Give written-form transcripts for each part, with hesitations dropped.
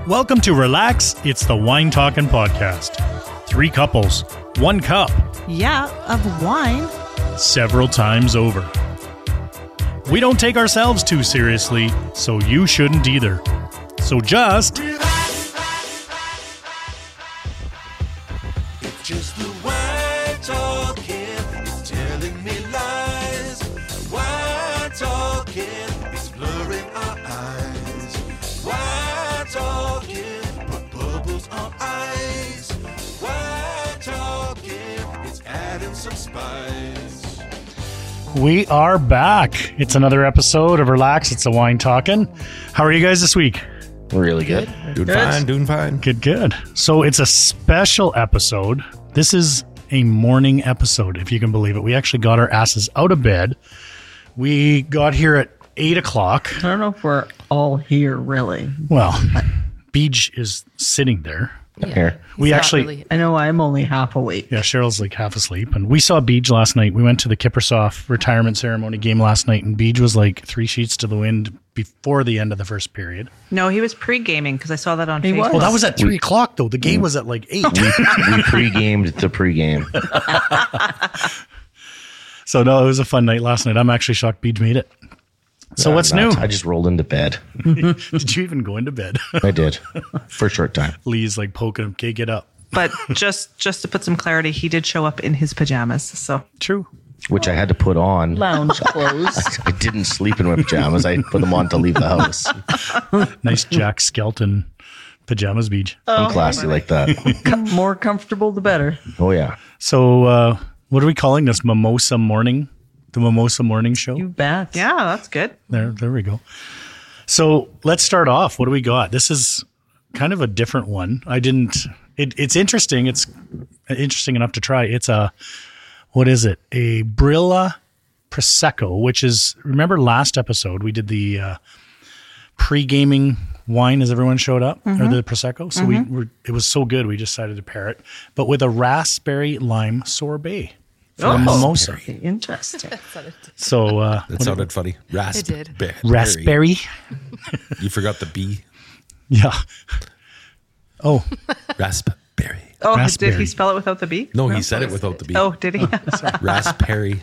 Welcome to Relax, It's the Wine Talkin' Podcast. 3 couples, 1 cup, Yeah, of wine. several times over. We don't take ourselves too seriously, so you shouldn't either. So just... Just the wine talking, it's telling me lies. Wine talking, it's blurring our eyes. Wine talking, put bubbles on ice. Wine talking, it's adding some spice. We are back. It's another episode of Relax, It's the Wine Talkin'. How are you guys this week? Really good. Doing fine. Good. So it's a special episode. This is a morning episode, if you can believe it. We actually got our asses out of bed. We got here at 8 o'clock. I don't know if we're all here, really. Well, Beej is sitting there. Here. We Not actually, really. I know I'm only half awake. yeah, Cheryl's like half asleep. And we saw Beej last night. We went to the Kippersoft retirement ceremony game last night, and Beej was like 3 sheets to the wind before the end of the first period. No, he was pre-gaming because I saw that on He Facebook. was. Well, that was at 3 o'clock, though. The game was at like 8. We pre-gamed the pre-game. So, no, it was a fun night last night. I'm actually shocked Beej made it. So, what's I'm new? not. I just rolled into bed. Did you even go into bed? I did. For a short time. Lee's like poking him. Okay, get up. But just to put some clarity, he did show up in his pajamas. So True. Which I had to put on. Lounge clothes. I didn't sleep in my pajamas. I put them on to leave the house. Nice Jack Skelton pajamas, Beej. I'm classy like that. More comfortable, the better. Oh, yeah. So, what are we calling this? Mimosa Morning? The Mimosa Morning Show? You bet. yeah, that's good. There we go. So let's start off. What do we got? This is kind of a different one. It's interesting. It's interesting enough to try. It's what is it? A Brilla Prosecco, which is, remember last episode we did the pre-gaming wine as everyone showed up, or the Prosecco. So it was so good. We decided to pair it, but with a raspberry lime sorbet. From Mimosa. Interesting. So That sounded funny. It did. raspberry. You forgot the B. Yeah. Oh, Raspberry. Oh, Raspberry. did he spell it without the B? No, he said it without the B. Oh, did he? Raspberry.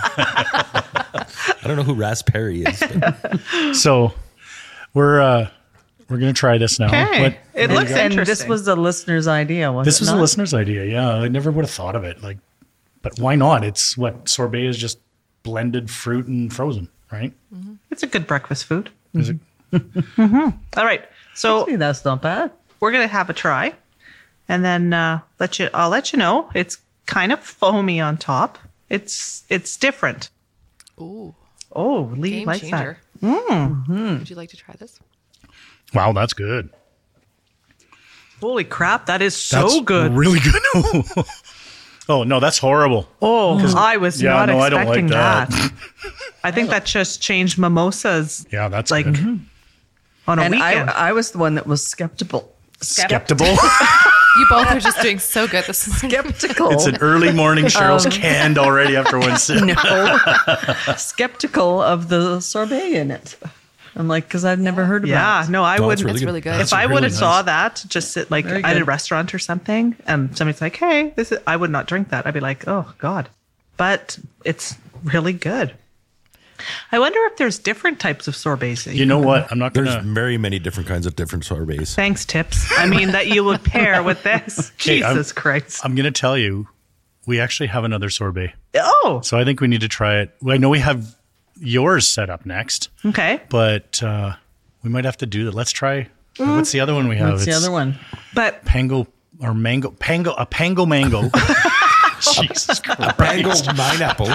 I don't know who Raspberry is. But so we're gonna try this now. Okay. What- It what looks do you got? And interesting. this was the listener's idea, wasn't This it? was a not? listener's idea. Yeah, I never would have thought of it. Like, but why not? It's what sorbet is, just blended fruit and frozen, right? It's a good breakfast food. Is it? All right. So Hey, that's not bad. we're going to have a try. And then I'll let you know. It's kind of foamy on top. It's different. ooh, Oh, Lee game likes changer. that. Would you like to try this? Wow, that's good. Holy crap, that is so That's good. really good. Oh no, that's horrible. Oh, I was Yeah, not no, I don't like expecting that. that. I think that just changed mimosas Yeah, that's like good. on a And weekend. I was the one that was skeptical. Skeptical. You both are just doing so good this morning. Skeptical. It's an early morning. Cheryl's canned already after one sip. Skeptical of the sorbet in it. I'm like, because I've never heard about yeah, it. no, I No, wouldn't. it's really That's good. really good. If I really would have nice. saw that, just sit like Very at a good. restaurant or something, and somebody's like, "Hey, this is," I would not drink that. I'd be like, "Oh God," but it's really good. I wonder if there's different types of sorbets. that You know what? I'm not There's gonna. very many different kinds of different sorbets. Thanks, tips. I mean that you would pair with this. Hey, Jesus Christ! I'm gonna tell you. We actually have another sorbet, Oh, so I think we need to try it. I know we have yours set up next, okay. but we might have to do that. Let's try. What's the other one we have? What's the It's other one? But Pango or mango. A pango mango. Jesus Christ. Mango pineapple.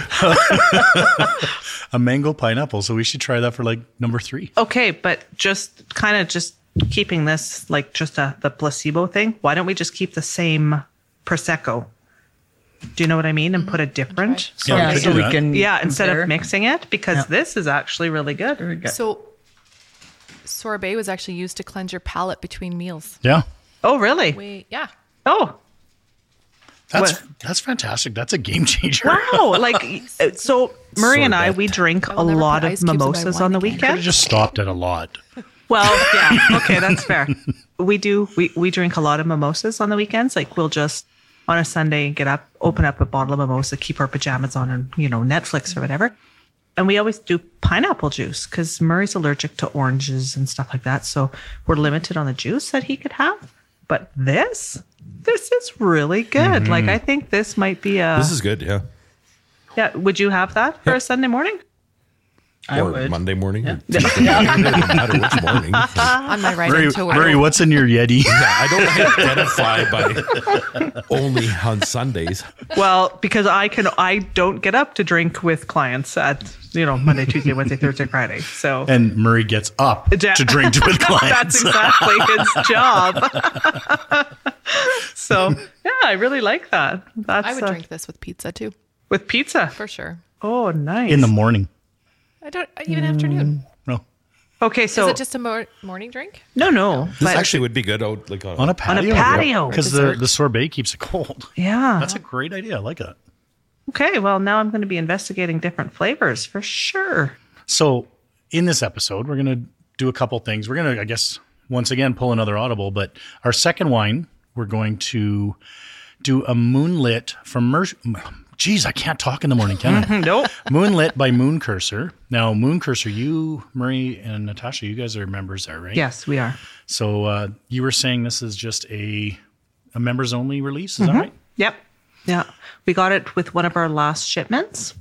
A mango pineapple. So we should try that for like number 3. okay, but just keeping this like just the placebo thing. Why don't we just keep the same prosecco? Do you know what I mean? And put a different. Yeah, we Yeah, could so do we that. can Yeah, instead compare. of mixing it, because Yeah. this is actually really good. Very good. So, sorbet was actually used to cleanse your palate between meals. Yeah. Oh, really? Yeah. Oh, That's fantastic. That's a game changer. wow. Like, so Murray and I, Sorbet. we drink I a will never lot put of ice cubes in my mimosas wine on the again. Could have weekend. just stopped at a lot. Well, yeah. Okay, that's fair. We drink a lot of mimosas on the weekends. Like we'll just on a Sunday get up, open up a bottle of mimosa, keep our pajamas on and, Netflix or whatever. And we always do pineapple juice because Murray's allergic to oranges and stuff like that. So we're limited on the juice that he could have. But this is really good. Like I think this might be This is good, yeah. Yeah. Would you have that for a Sunday morning? Or Monday morning. Or Tuesday morning. It doesn't matter which morning. On my ride into work. Murray, what's in your Yeti? I don't identify by only on Sundays. Well, because I don't get up to drink with clients at Monday, Tuesday, Wednesday, Thursday, Friday. So And Murray gets up to drink with clients. that's exactly his job. So yeah, I really like that. That's I would drink this with pizza too, with pizza. for sure. Oh, nice. In the morning. I don't even afternoon. No. Okay, so Is it just a morning drink? no. This But actually would be good out like On a patio. patio. Because the sorbet keeps it cold. yeah. That's a great idea. I like that. Okay, well now I'm going to be investigating different flavors for sure. So in this episode, we're going to do a couple things. We're going to, I guess, once again, pull another audible. But our second wine, we're going to do a Moonlit from Geez, I can't talk in the morning, can I? Nope. Moonlit by Moon Cursor. Now, Moon Cursor, you, Murray, and Natasha, you guys are members there, right? Yes, we are. So you were saying this is just a members only release, is that right? Yep. Yeah. We got it with one of our last shipments.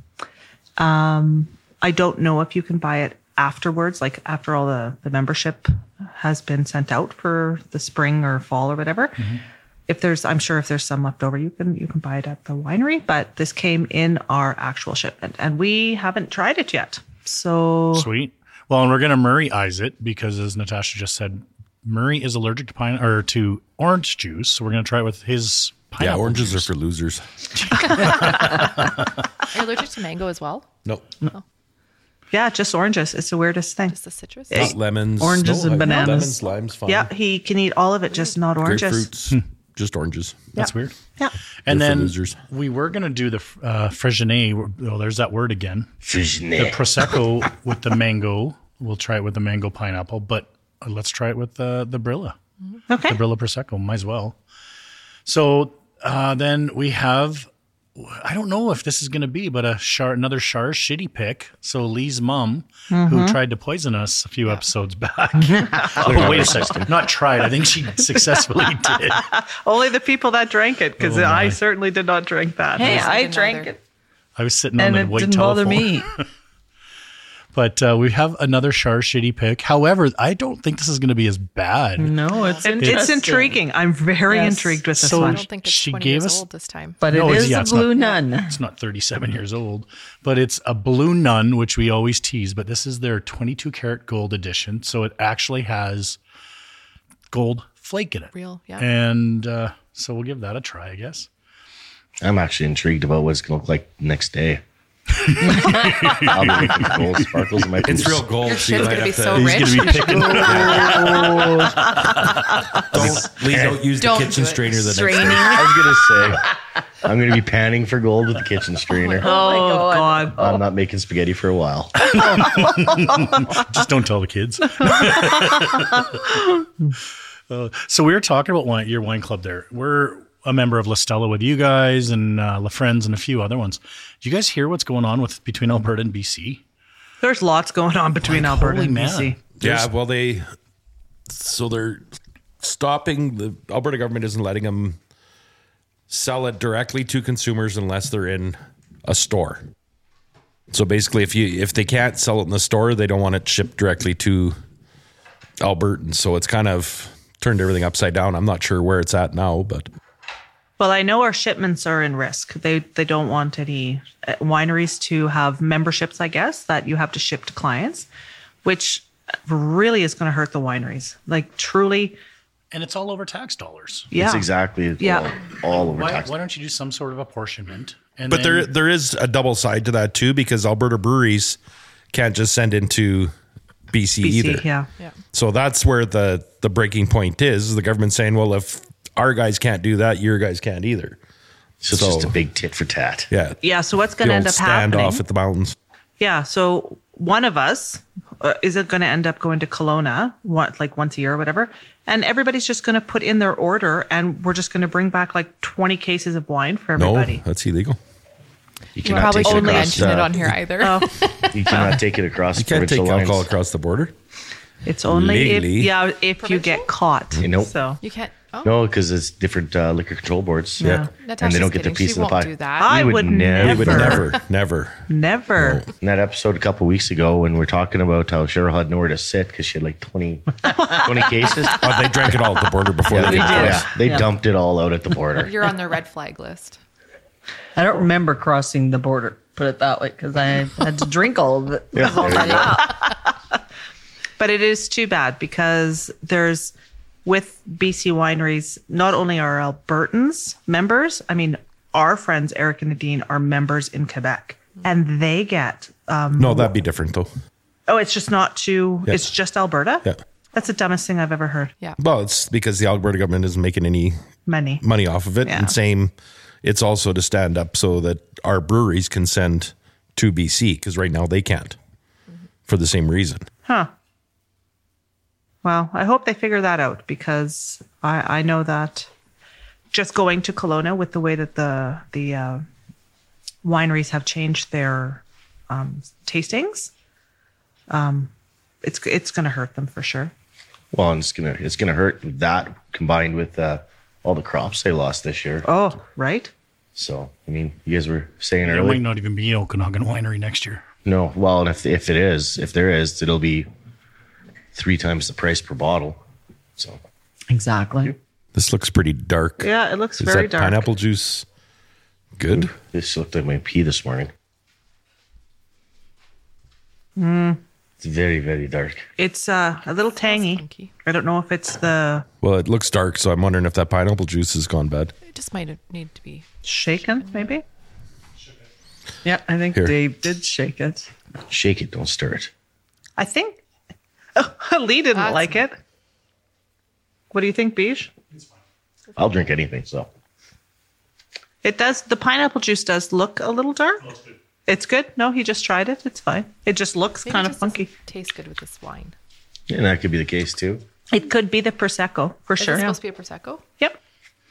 I don't know if you can buy it afterwards, like after all the membership has been sent out for the spring or fall or whatever. I'm sure if there's some left over, you can buy it at the winery, but this came in our actual shipment and we haven't tried it yet. So Sweet. Well, and we're going to Murray-ize it because, as Natasha just said, Murray is allergic to orange juice. So we're going to try it with his pineapple Yeah, oranges juice. are for losers. Are you allergic to mango as well? No, yeah, just oranges. It's the weirdest thing. Just the citrus? not lemons. Oranges and bananas. Lemons, limes, fine. Yeah, he can eat all of it, just not oranges. Grapefruits, just oranges. That's weird. Yeah. And They're for then losers. we were going to do the Freixenet. Oh, there's that word again. The Freixenet. Prosecco with the mango. We'll try it with the mango pineapple, but let's try it with the Brilla. Okay. The Brilla Prosecco, might as well. So then we have, I don't know if this is going to be, but another Char shitty pick. So Lee's mom, who tried to poison us a few episodes back. Oh, wait a second. Not tried. I think she successfully did. Only the people that drank it, because Oh, my. I certainly did not drink that. Hey, I didn't drank either. it I was sitting and on it the white didn't bother telephone. me. But we have another Char shitty pick. However, I don't think this is going to be as bad. No, it's It's interesting. intriguing. I'm very Yes. intrigued with this So- I one. don't think it's She 20 gave years us- old this time. But No, it it's- is yeah, a it's blue not- nun. It's not 37 years old, but it's a Blue Nun, which we always tease. But this is their 22 karat gold edition. So it actually has gold flake in it. Real, yeah. And so we'll give that a try, I guess. I'm actually intrigued about what it's going to look like next day. I'll be making gold sparkles in my It's boots. real gold. Your so you shit's might going to be have so to. rich. He's going to be picking. Don't use the Don't kitchen do it. strainer the next Straining. day. I was going to say, I'm going to be panning for gold with the kitchen strainer. Oh, God. I'm not making spaghetti for a while. Just don't tell the kids. So we were talking about your wine club there. We're a member of La Stella with you guys and La Friends and a few other ones. Do you guys hear what's going on between Alberta and BC? There's lots going on between Like, Alberta holy and man. BC. Yeah, well, they're stopping. The Alberta government isn't letting them sell it directly to consumers unless they're in a store. So basically, if they can't sell it in the store, they don't want it shipped directly to Albertans. So it's kind of turned everything upside down. I'm not sure where it's at now, but Well, I know our shipments are in risk. They don't want any wineries to have memberships, I guess, that you have to ship to clients, which really is going to hurt the wineries. Like truly, And it's all over tax dollars. yeah. It's exactly Yeah. all over Why tax. don't you do some sort of apportionment? And But then, there is a double side to that too, because Alberta breweries can't just send into BC either. Yeah. Yeah. So that's where the breaking point is the government saying, well, if our guys can't do that, your guys can't either. So it's just a big tit for tat. Yeah. Yeah. So what's going The to old end up happening? standoff at the mountains. Yeah. So one of us, is it going to end up going to Kelowna, like once a year or whatever? And everybody's just going to put in their order, and we're just going to bring back like 20 cases of wine for No, everybody. that's illegal. You We cannot probably take it shouldn't across. mention it on here either. You cannot take it across. You can't take provincial lines. alcohol across the border. It's only Legally. if you get caught. Nope. So You can't. Oh, No, because it's different liquor control boards. Yeah. And Natasha's they don't get kidding. the piece She of the won't pie. do that. I We would would never- never, We would never. never. In that episode a couple weeks ago when we're talking about how Cheryl had nowhere to sit because she had like 20 cases. Oh, they drank it all at the border before they we did did. this. Yeah, they dumped it all out at the border. You're on their red flag list. I don't remember crossing the border, put it that way, because I had to drink all of it. Yeah, there you go. But it is too bad because there's, with BC wineries, not only are Albertans members, I mean, our friends, Eric and Nadine, are members in Quebec. And they get, No, that'd be different though. it's just not too, Yeah. it's just Alberta? Yeah. That's the dumbest thing I've ever heard. Yeah. Well, it's because the Alberta government isn't making any Many. money off of it. Yeah. And same, it's also to stand up so that our breweries can send to BC because right now they can't for the same reason. Huh. Well, I hope they figure that out because I know that just going to Kelowna with the way that the wineries have changed their tastings, it's going to hurt them for sure. Well, and it's gonna hurt that combined with all the crops they lost this year. Oh, right. So I mean, you guys were saying There earlier. might not even be Okanagan Winery next year. No, well, and if there is, it'll be 3 times the price per bottle. So Exactly. This looks pretty dark. Yeah, it looks Is very that dark. pineapple juice good? this looked like my pee this morning. It's very, very dark. It's a little tangy. funky. I don't know if it's the Well, it looks dark, so I'm wondering if that pineapple juice has gone bad. It just might need to be. shaken, maybe. Yeah, I think Here. Dave did shake it. Shake it, don't stir it. I think Lee didn't That's- like it. What do you think, Beige? I'll drink anything. So It does. The pineapple juice does look a little dark. It's good. No, he just tried it. It's fine. It just looks Maybe kind it of just funky. doesn't taste good with this wine. and that could be the case too. It could be the prosecco for Is sure. it supposed to be a prosecco? Yep,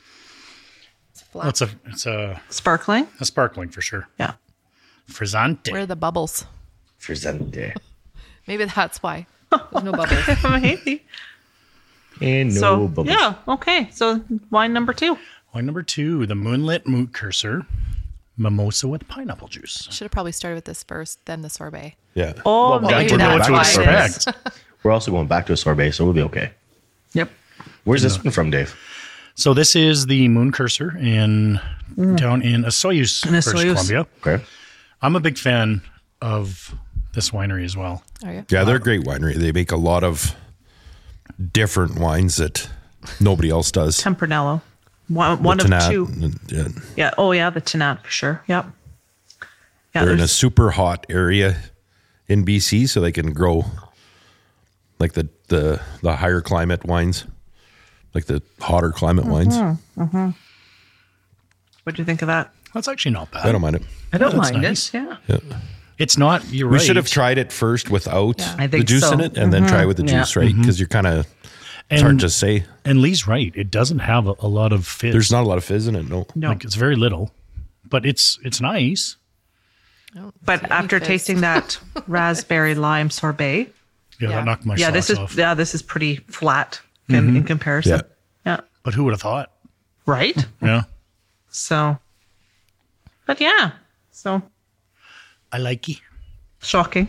It's flat. It's a sparkling. sparkling for sure. Yeah. Frizzante. Where are the bubbles? Frizzante. Maybe that's why. There's no bubbles. Maybe. And no So bubbles. yeah. Okay. So wine number 2. Wine number 2, the Moonlit Moot Cursor Mimosa with pineapple juice. Should have probably started with this first, then the sorbet. Yeah. Oh, Well, maybe You know what that's to why it is. expect. We're also going back to a sorbet, so we'll be okay. Yep. Where's this one from, Dave? So this is the Moon Cursor down in Osoyoos, In British Osoyoos. Columbia. Okay. I'm a big fan of this winery as well. Are you? Yeah, they're a great winery. They make a lot of different wines that nobody else does. Tempranillo. One The of Tannat, 2. yeah. Yeah. Oh yeah, the Tannat for sure. Yep. Yeah. They're in a there's- super hot area in BC, so they can grow like the higher climate wines, like the hotter climate wines. What do you think of that? That's actually not bad. I don't mind it. I don't That's mind nice. it. Yeah. It's not, you're We right. should have tried it first without I the think juice so. in it, and then try with the Yeah. juice, right? Because you're kind of it's hard to say. And Lee's right. It doesn't have a lot of fizz. There's not a lot of fizz in it. No. No. Like it's very little, but it's nice. I don't But see any after fizz. tasting that raspberry lime sorbet, Yeah, Yeah. that knocked my yeah, socks off. this is pretty flat in comparison. Yeah. But who would have thought? Right. Yeah. So, but yeah. So I like it. shocking.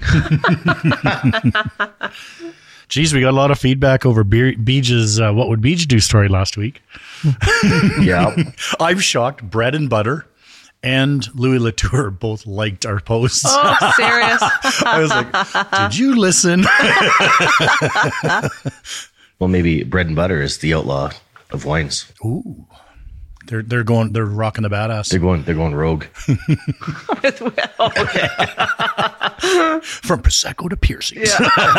Geez, we got a lot of feedback over Beej's What Would Beej Do story last week. Yeah. I'm shocked. Bread and Butter and Louis Latour both liked our posts. Oh, serious. I was like, did you listen? Well, maybe bread and butter is the outlaw of wines. Ooh. They're rocking the badass. They're going rogue. From Prosecco to piercings.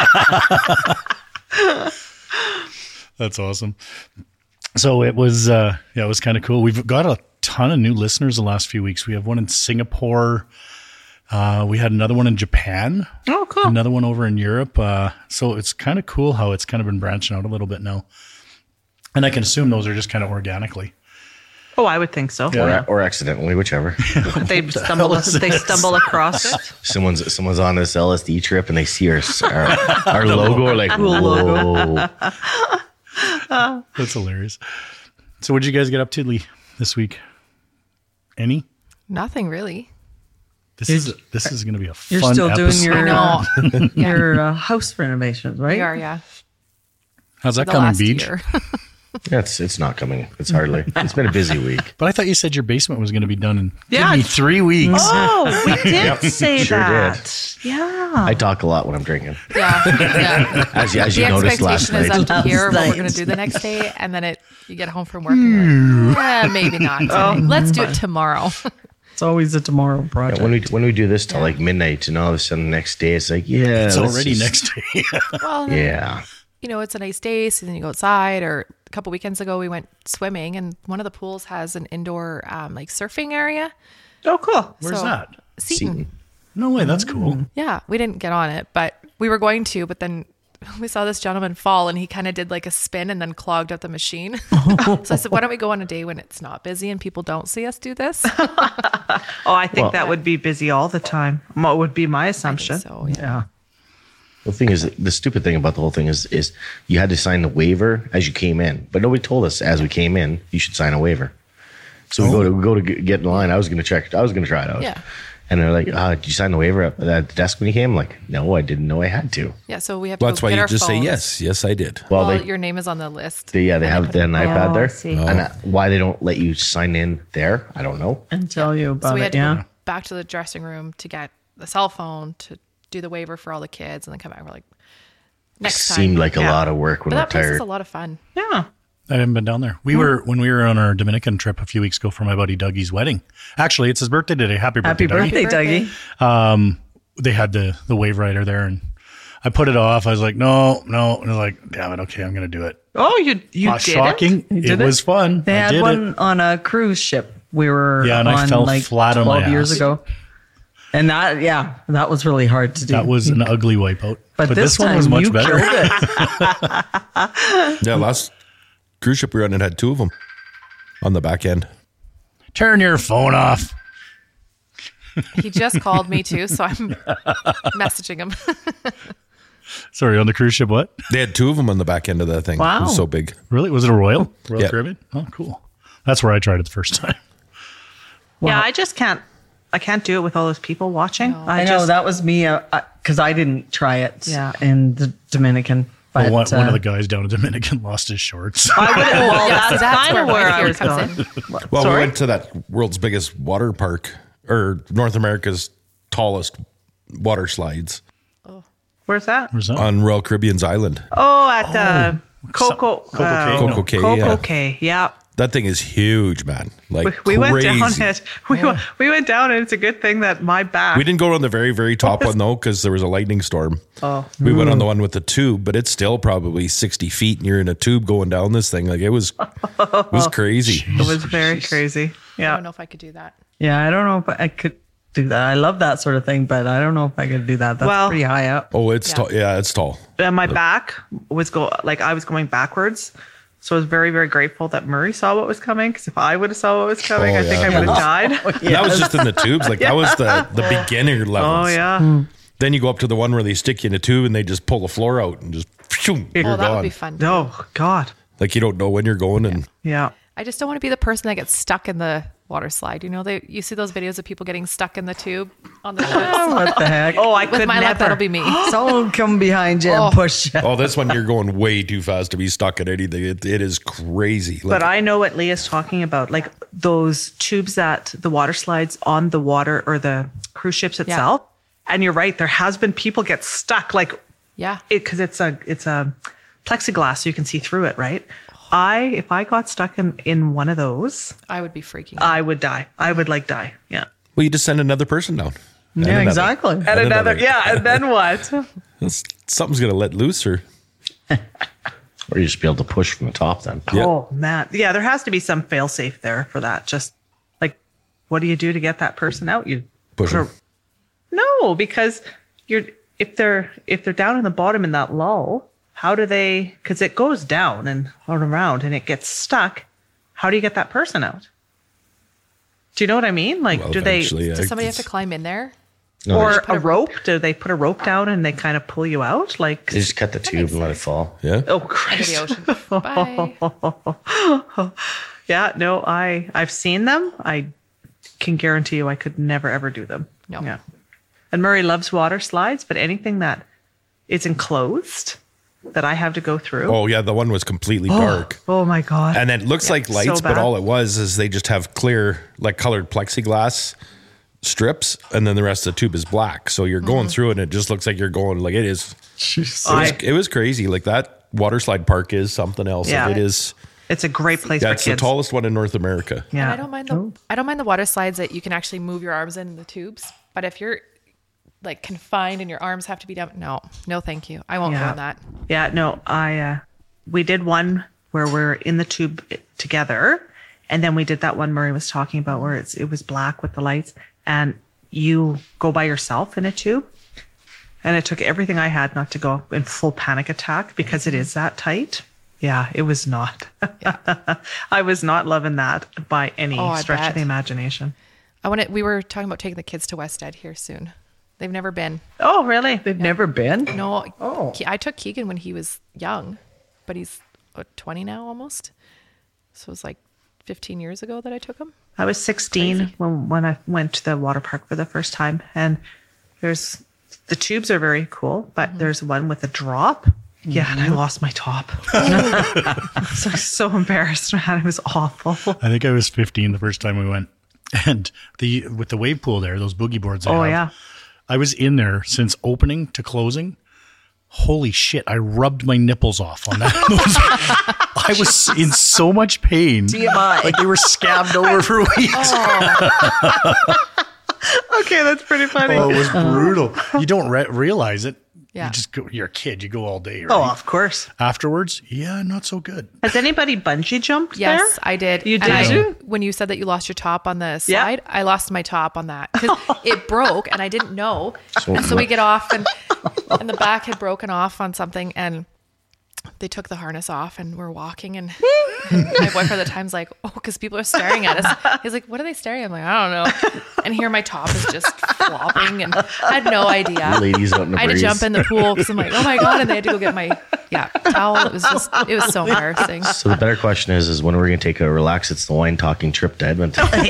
That's awesome. So it was it was kind of cool. We've got a ton of new listeners the last few weeks. We have one in Singapore, We had another one in Japan. Oh, cool. Another one over in Europe. So it's kind of cool how it's kind of been branching out a little bit now. And I can assume those are just kind of organically. Oh, I would think so. Or accidentally, whichever. They stumble across it. Someone's on this LSD trip and they see our logo, like, whoa. That's hilarious. So what'd you guys get up to, Lee, this week? Any? Nothing really. This is going to be a fun You're still episode. doing No. your house renovations, right? We are, yeah. How's that The coming, last Beach? year. Yeah, it's not coming. It's hardly. It's been a busy week. But I thought you said your basement was going to be done in Yeah. give me 3 weeks. Oh, we did say sure that. Yeah. I talk a lot when I'm drinking, Yeah. as The you noticed last expectation is night. up here what we're night. going to do the next day, and then you get home from work and you're like, maybe not. Let's do it tomorrow. It's always a tomorrow project. Yeah, when we do this till like midnight, and all of a sudden the next day it's like, yeah, It's let's already just- next day. Well, then, Yeah, it's a nice day, so then you go outside. Or a couple weekends ago, we went swimming, and one of the pools has an indoor like surfing area. Oh, cool. Where's So- that? Seton. No way. That's cool. Yeah, we didn't get on it, but we were going to. But then we saw this gentleman fall, and he kind of did like a spin and then clogged up the machine. So I said, why don't we go on a day when it's not busy and people don't see us do this? Oh, I think Well- that would be busy all the time. What would be my assumption? So yeah. Yeah. the thing is, the stupid thing about the whole thing is you had to sign the waiver as you came in, but nobody told us as we came in you should sign a waiver. So we go to get in line. I was going to try it out. Yeah. And they're like, did you sign the waiver at the desk when you came? I'm like, no, I didn't know I had to. Yeah, so we have to Well, that's go why get you our just say phones. yes, I did. Well, Well, they your name is on the list. they have an iPad I there. see. And why they don't let you sign in there, I don't know. And tell you about So we had it. to Yeah. go back to the dressing room to get the cell phone to do the waiver for all the kids, and then come back. We're like, next time. Seemed like a Yeah. lot of work when But we're that place is tired. a lot of fun. Yeah. I haven't been down there. When we were on our Dominican trip a few weeks ago for my buddy Dougie's wedding. Actually, it's his birthday today. Happy birthday, Happy Dougie. birthday, Dougie. They had the wave rider there, and I put it off. I was like, no. And I was like, damn it. Okay, I'm going to do it. Oh, you Not did shocking. it? It was fun. They I had did one it. on a cruise ship. We were Yeah, and on I fell like flat on 12 my years ass. ago. And that was really hard to do. That was an ugly wipeout. but this one time was much you better. killed it. Yeah, last cruise ship we were on, it had 2 of them on the back end. Turn your phone off. He just called me too, so I'm messaging him. Sorry, on the cruise ship, what? They had 2 of them on the back end of that thing. It Wow. was so big. Really? Was it a Royal Yeah. Caribbean? Oh, cool. That's where I tried it the first time. Yeah, I just can't. I can't do it with all those people watching. I know that was me because I didn't try it Yeah. in the Dominican. But Well, one of the guys down in Dominican lost his shorts. I would. Well, Yeah, so that's kind of where I fear was comes going. in. Well, Sorry? we went to that world's biggest water park, or North America's tallest water slides Where's that? Where's that? on Royal Caribbean's island. Oh, at Coco. Coco Cay. Coco Cay, Coco yeah. Cay. Yeah. That thing is huge, man. Like We went down crazy. it. We went down, and it's a good thing that my back. We didn't go on the very, very top one though, because there was a lightning storm. Oh. We went on the one with the tube, but it's still probably 60 feet, and you're in a tube going down this thing. Like it was crazy. It was very crazy. I Yeah. don't know if I could do that. Yeah, I don't know if I could do that. I love that sort of thing, but I don't know if I could do that. That's Well- pretty high up. Oh, it's Yeah. tall. Yeah, it's tall. And my back was I was going backwards. So I was very, very grateful that Murray saw what was coming. Because if I would have saw what was coming, Oh, I think yeah. I would have died. That was just in the tubes. Like that was the beginner levels. Oh yeah. Then you go up to the one where they stick you in a tube and they just pull the floor out and just phew, you're Oh, that gone. would be fun. Oh God. Like you don't know when you're going and Yeah. I just don't want to be the person that gets stuck in the water slide. You see those videos of people getting stuck in the tube on the ships. What the heck? Oh, I With could my never. luck, that'll be me. Someone come behind you and push you. oh, this one you're going way too fast to be stuck at anything. It is crazy. Like, But I know what Leah's talking about, like those tubes that the water slides on the water or the cruise ships itself. And you're right, there has been people get stuck, like Yeah. because it's a plexiglass, so you can see through it, right? If I got stuck in one of those, I would be freaking out. I would die. I would die. Yeah. well, you just send another person down. And Yeah, another. exactly. And another, yeah. And then what? Something's gonna let loose or Or you just be able to push from the top then. Yeah. Oh man, yeah. There has to be some fail safe there for that. Just like, what do you do to get that person out? You Push put a- 'em. No, because if they're down in the bottom in that lull, how do they? Because it goes down and around and it gets stuck. How do you get that person out? Do you know what I mean? Like, Well, do they eventually, Does somebody have to climb in there? No, or they a rope? Do they put a rope down and they kind of pull you out? Like, just cut the tube and let it fall. Yeah. oh Into Christ! the ocean. Bye. Yeah, no, I've seen them. I can guarantee you, I could never ever do them. No. Yeah. And Murray loves water slides, but anything that is enclosed that I have to go through. Oh yeah, the one was completely dark. Oh my God. And it looks like lights, so but bad. all it was is they just have clear, like colored plexiglass strips, and then the rest of the tube is black. So you're going through it, and it just looks like you're going like it is. It was crazy. Like that water slide park is something else. Yeah. Like it is. It's a great place Yeah, for it's kids. the tallest one in North America. And Yeah. I don't mind the water slides that you can actually move your arms in the tubes. But if you're like confined and your arms have to be down, no, thank you. I won't go on that. Yeah, no, we did one where we're in the tube together, and then we did that one Murray was talking about where it was black with the lights, and you go by yourself in a tube. And it took everything I had not to go in full panic attack because it is that tight. Yeah, it was not. I was not loving that by any I stretch bet. of the imagination. We were talking about taking the kids to Weststead here soon. They've never been. Oh, really? They've never been. No. Oh. I took Keegan when he was young, but he's 20 now almost. So it was like 15 years ago that I took him. I was 16 when I went to the water park for the first time. And the tubes are very cool, but there's one with a drop. Yeah, and I lost my top. so embarrassed, man. It was awful. I think I was 15 the first time we went. And with the wave pool there, those boogie boards. Oh, yeah. I was in there since opening to closing. Holy shit, I rubbed my nipples off on that. I was in so much pain. TMI. Like they were scabbed over for weeks. Okay, that's pretty funny. Oh, it was brutal. You don't realize it. Yeah. You just go, you're a kid. You go all day. Right? Oh, of course. Afterwards, yeah, not so good. Has anybody bungee jumped Yes, there? I did. You And did too? When you said that you lost your top on the Yeah. slide, I lost my top on that because it broke and I didn't know. And so we get off and the back had broken off on something and they took the harness off and we're walking and my boyfriend at the time's like, oh, because people are staring at us. He's like, what are they staring at? I'm like, I don't know. And here my top is just flopping and I had no idea. Ladies out in the I had to breeze. jump in the pool because I'm like, oh my God. And they had to go get my towel. It was so embarrassing. So the better question is when are we going to take a relax? It's the wine talking trip to Edmonton. But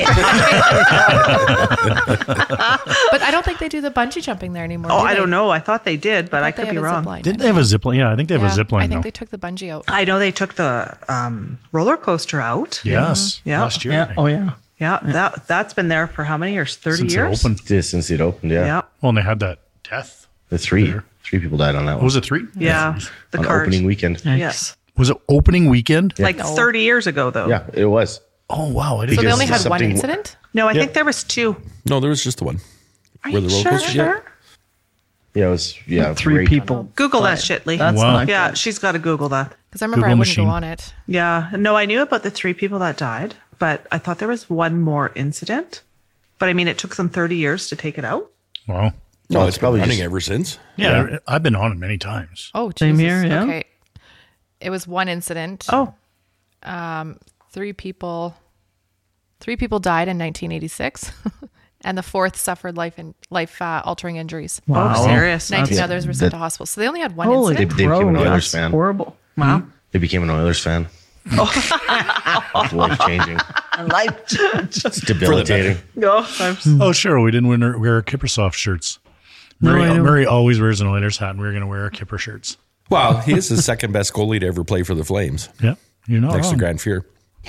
I don't think they do the bungee jumping there anymore. Oh, do I they? don't know. I thought they did, but I They could have be a wrong. zip line. Didn't they have a zip line? Yeah, I think they have a zip line I think now. they took the bungee out. I know they took the roller coaster out. Yes. Yeah. Last year. I Yeah. think. Oh, yeah. Yeah, that's been there for how many years? 30 Since years? it opened. Yeah, since it opened, yeah. Yeah. Well, and they had that death. The three people died on that one. Was it 3? Yeah. The on cart. opening weekend. Yes. Was it opening weekend? Like 30 years ago, though. Yeah, it was. Oh, wow. I didn't So they Because only had one something- incident? No, I think there was 2. No, there was just the one. Are Where you the roller coaster- sure? Yeah, it was. Yeah, Three great. people. Google that shit, Lee. That's Wow. not Yeah, good. she's got to Google that. Because I remember Google I wouldn't machine. go on it. Yeah. No, I knew about the 3 people that died, but I thought there was one more incident. But I mean, it took them 30 years to take it out. Wow. No, it's it's been probably running just- ever since. Yeah, I've been on it many times. Oh, Same Jesus. here, yeah. Okay. It was one incident. Oh, 3 people died in 1986. And the 4th suffered life altering injuries. oh, serious. 19 Yeah, others were sent that- to hospital. So they only had one Holy incident. They became an crow, Oilers that's fan. horrible. Wow. They became an Oilers fan. It's life changing. It's debilitating. No, Oh, sure. We didn't wear our Kippersoft shirts. No, I know. Murray always wears an Oilers hat, and we are going to wear our Kipper shirts. Well, he is the second best goalie to ever play for the Flames, Yeah. You're not next to wrong. Grant Fuhr.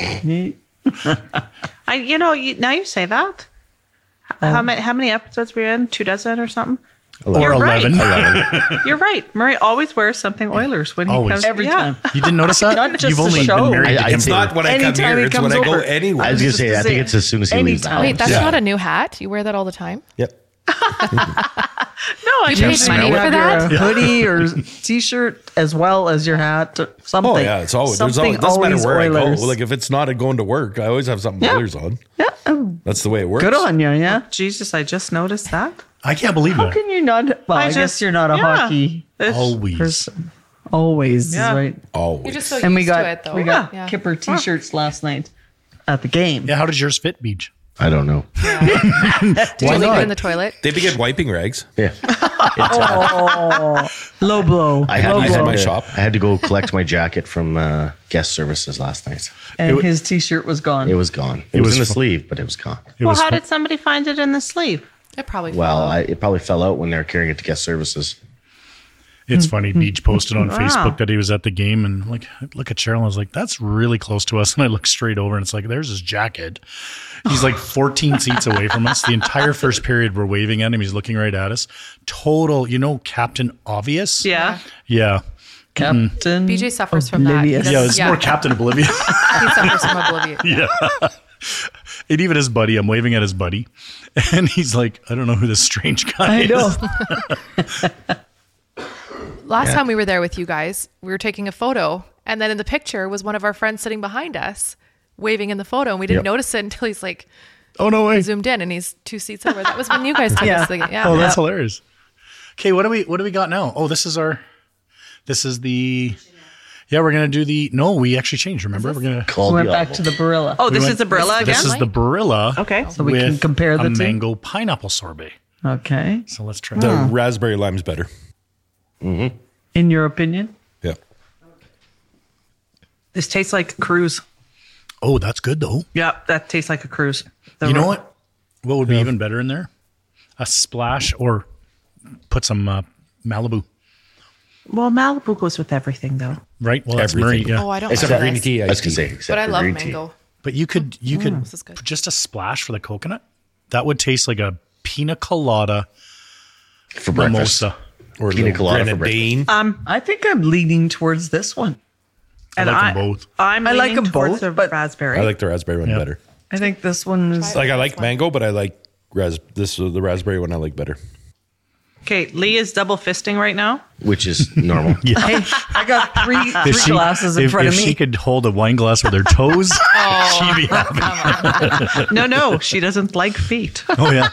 now you say that. How many episodes were you in? 24 or something? Or You're right. 11. You're right. Murray always wears something Oilers when he Always. comes. Every time. You didn't notice that? Not just You've the only show. been married to I- him It's for- not when I come Anytime here, he it's when comes I go over. anywhere. I was going to Just say, to I think say, it's as soon as he leaves the house. Wait, that's Yeah. not a new hat. You wear that all the time? Yep. No, I You just paid money You for have that? your hoodie or t-shirt as well as your hat. Something. Oh yeah, it's always. There's Something always doesn't matter always where Oilers. I go. Like if it's not going to work, I always have something Yeah. Oilers on. Yeah. That's the way it works. Good on you, yeah. Jesus, I just noticed that. I can't believe How that. can you not? Well, I guess just- you're not a yeah. hockey Always. person. Always, Yeah. is right. Always. You're just so And we used got to it, though. we got Yeah. Kipper T-shirts last night at the game. Yeah, how does yours fit, Beach? I don't know. Did you leave not? it in the toilet? They begin wiping rags. Yeah. Low blow. I had, low I, blow. had my to, shop. I had to go collect my jacket from guest services last night. And his T-shirt was gone. It was gone. It was was in the fu- sleeve, but it was gone. It Well, was how fun- did somebody find it in the sleeve? It probably Well, fell. it probably fell out when they were carrying it to guest services. It's funny. Beach posted on Facebook that he was at the game, and like, look at Cheryl. I was like, "That's really close to us." And I look straight over, and it's like, "There's his jacket." He's like 14 seats away from us. The entire first period, we're waving at him. He's looking right at us. Total, Captain Obvious. Yeah. Yeah, Captain. BJ suffers from that. He Oblivious. doesn't- yeah. It's more Captain Oblivion. He suffers from oblivion. Yeah. And even his buddy, I'm waving at his buddy, and he's like, "I don't know who this strange guy I is." know. Last time we were there with you guys, we were taking a photo, and then in the picture was one of our friends sitting behind us, waving in the photo, and we didn't Yep. notice it until he's like Oh no way! zoomed in, and he's 2 seats over. That was when you guys took Yeah. us. Yeah. Oh, that's hilarious. Okay, what do we got now? Oh, this is the. Yeah, we're gonna do the. No, we actually changed. Remember, we're gonna. Called Went the back to the Barilla. Oh, this went- is the Barilla again? This is the Barilla. Okay. So we can with compare the a two? mango pineapple sorbet. Okay. So let's try. The that. raspberry lime's better. In your opinion? Yeah. This tastes like a cruise. Oh, that's good though. Yeah, that tastes like a cruise. You know what? What would be even better in there? A splash, or put some Malibu. Well, Malibu goes with everything, though. Right. Well, that's Everything. Murray. Yeah. Oh, I don't Except like for green this. tea. I was iced going to tea. say, except But I for love green mango. tea. But you could This is good. just a splash for the coconut. That would taste like a pina colada For breakfast. mimosa. Or Pina little colada for grenadine. I think I'm leaning towards this one. And like them both. I'm I like leaning them towards both, the but- raspberry. I like the raspberry one Yeah. better. I think this one is. Like I like mango, but I like the raspberry one I like better. Okay, Lee is double fisting right now. Which is normal. Hey, I got three If glasses in if, front if of me. she could hold a wine glass with her toes, she'd be happy. No, she doesn't like feet. Oh yeah.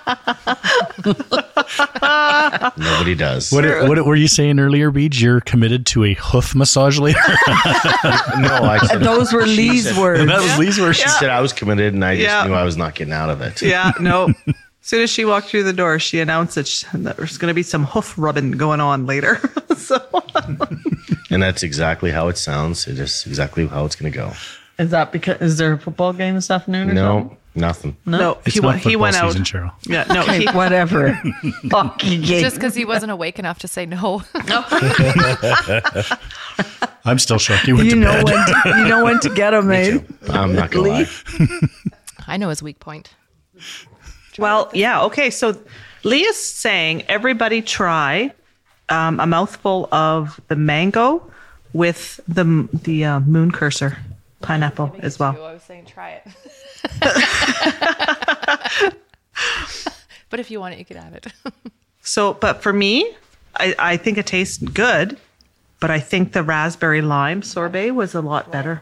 Nobody does. What were you saying earlier, Beej? You're committed to a hoof massage later? No, I said, Those were she Lee's said- words. That was Lee's word. She said I was committed, and I just Yeah. knew I was not getting out of it. Yeah, no. As soon as she walked through the door, she announced that there's going to be some hoof rubbing going on later. So And that's exactly how it sounds. It is exactly how it's going to go. Is that because is there a football game this afternoon? Or No, nothing. no, It's he not went. He football went out. season, Cheryl. Yeah, no, something? he, Okay, whatever. Hockey game. Just because he wasn't awake enough to say no. I'm still shocked. He went you to know bed. you know when to get them, eh? I'm not going to lie. I know his weak point. well, yeah. Okay, so Lee is saying everybody try a mouthful of the mango with the moon cursor pineapple as well. I was saying try it. But if you want it, you could have it. So, but for me, I think it tastes good, but I think the raspberry lime sorbet was a lot better.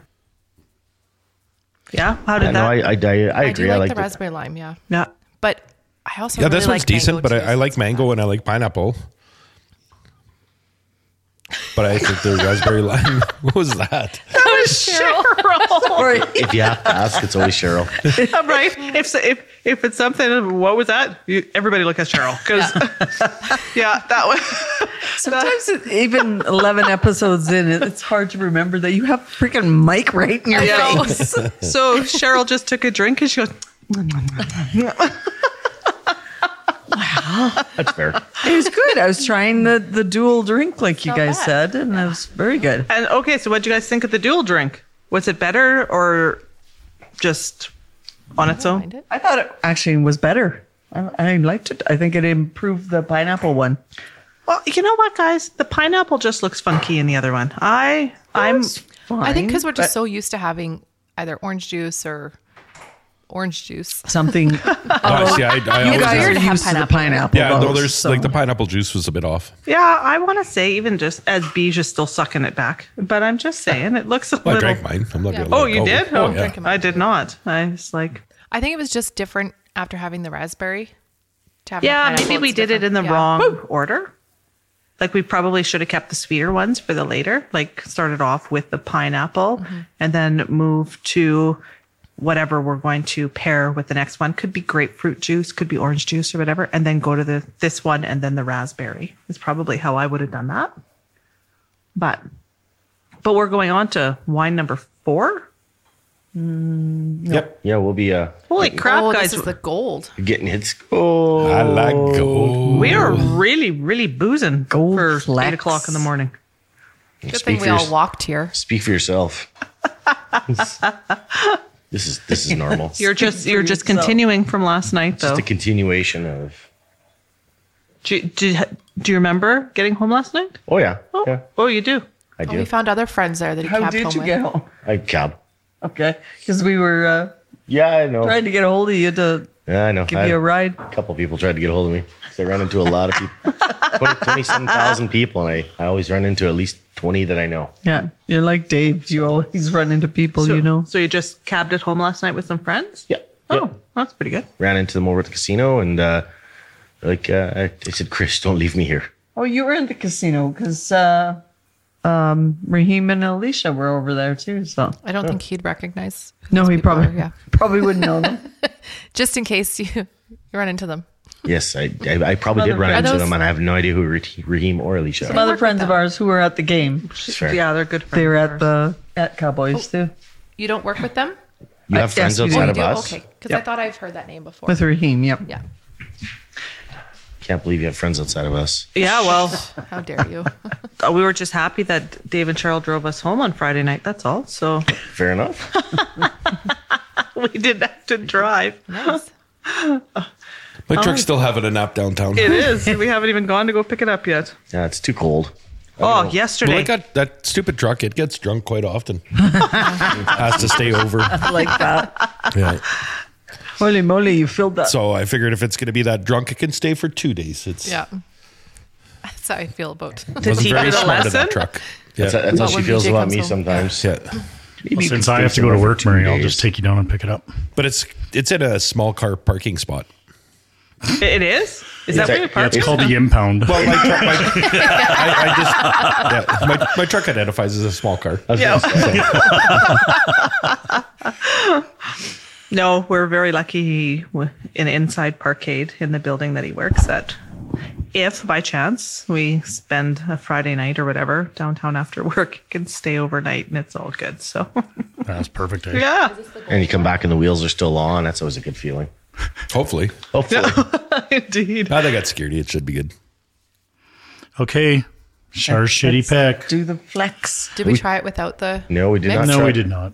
Yeah, how did No, that? I agree. I do like the it. raspberry lime, yeah. Yeah. But I also Yeah, really this one's like decent, mango but too, I so like it's not mango bad. and I like pineapple. But I think the raspberry lime. What was that? Sorry. If you have to ask, it's always Cheryl. Right. If it's something, what was that? Everybody look at Cheryl because yeah, that was. Sometimes even 11 episodes in, it's hard to remember that you have freaking Mike right in your Yeah. face. So Cheryl just took a drink and she goes. That's fair. It was good. I was trying the dual drink, like you Not guys bad. said, and it was very good. And okay, so what do you guys think of the dual drink? Was it better or just on its own? Mind it? I thought it actually was better. I liked it. I think it improved the pineapple one. Well, you know what, guys? The pineapple just looks funky in the other one. I'm I think because we're just but so used to having either orange juice or orange juice. something. Oh, see, I You always guys weird are to have used to the pineapple. pineapple. yeah, no, though, there's so- like the pineapple juice was a bit off. Yeah, I want to say even just as Beige is still sucking it back, but I'm just saying it looks a Well, I little. drank mine. I'm not Yeah. gonna. Oh, let it you go. did? Oh, Oh, yeah. I did not. I was like, I think it was just different after having the raspberry. to have the Yeah, pineapple. maybe we It's did it in the different. wrong order. Like we probably should have kept the sweeter ones for the later. Like started off with the pineapple and then move to whatever we're going to pair with the next one. Could be grapefruit juice, could be orange juice or whatever, and then go to this one and then the raspberry. Is probably how I would have done that. But we're going on to wine number 4. Yep. Yeah, we'll be Holy crap, Oh, guys! this is the gold. getting hits. Oh, I like gold. We are really, really boozing Gold for flecks. 8 o'clock in the morning. Good Speak thing for we all yours- walked here. Speak for yourself. This is normal. You're just yourself. continuing from last night, though. Just a continuation of. Do you remember getting home last night? Oh yeah, yeah, Oh, you do. I Oh, do. we found other friends there that he How cabbed did home you with. get home? I cab. Okay, because we were Yeah, I know. trying to get a hold of you to Yeah, I know. give you a ride. A couple people tried to get a hold of me. So I run into a lot of people. 27,000 people, and I always run into at least 20 that I know. Yeah, you're like Dave. You always run into people So, you know. So you just cabbed it home last night with some friends? Yeah. Oh, that's pretty good. Ran into them over at the casino, and I said, "Chris, don't leave me here." Oh, you were in the casino because Raheem and Alicia were over there too. So I don't think he'd recognize. who no, these he people probably are, yeah. probably wouldn't know them. Just in case you run into them. Yes, I probably did run Are into those- them, and I have no idea who Raheem or Alicia Some are. other work friends with of them. ours who were at the game. It's fair. Yeah, they're good friends. They were of ours. at Cowboys too You don't work with them? You have yes, friends we do. Oh, outside you of do? us? Okay, because Yep. I thought I've heard that name before. with Raheem. Yep. Yeah. Can't believe you have friends outside of us. Yeah, well, How dare you? we were just happy that Dave and Cheryl drove us home on Friday night. That's all. So Fair enough. we didn't have to drive. Nice. My truck's still having a nap downtown. It is. We haven't even gone to go pick it up yet. Yeah, it's too cold. Oh, Well, yesterday. I got that stupid truck. It gets drunk quite often. It has to stay over. Like that. Yeah. Holy moly, you filled that. So I figured if it's going to be that drunk, it can stay for 2 days. It's Yeah. That's how I feel about wasn't teach very you the smart of that lesson? truck. Yeah. That's how But she when feels BJ about comes me home. sometimes. Yeah. Maybe Since you I can have to stay go to somewhere work, for 2 Murray, I'll days. just take you down and pick it up. But it's in a small car parking spot. It is? Is that where you Yeah, park? It's called the impound. Well, my truck identifies as a small car. Yeah. No, we're very lucky in inside parkade in the building that he works at. If by chance we spend a Friday night or whatever downtown after work, you can stay overnight and it's all good. So That's perfect. Eh? yeah, And you come back and the wheels are still on. That's always a good feeling. Hopefully. Hopefully. indeed. Now they got security. It should be good. Okay. Char's shitty pick. Do the flex. Did we try it without the? No, we did mix? not. No, try. we did not.